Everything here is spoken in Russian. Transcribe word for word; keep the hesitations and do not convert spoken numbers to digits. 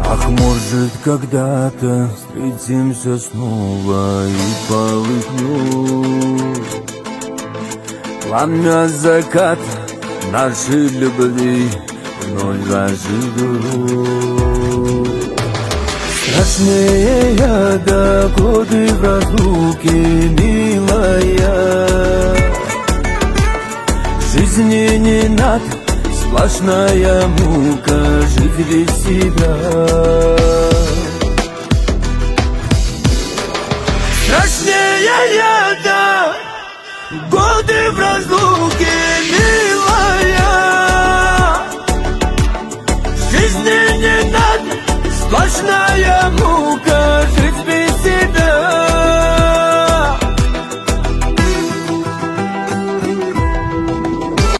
Ах, может, когда-то встретимся снова и полыхнет пламя заката нашей любви вновь заживет. Страшнее яда годы в разлуке, милая. Жизни не надо, сплошная мука, жить без себя. Страшнее яда годы в разлуке, милая.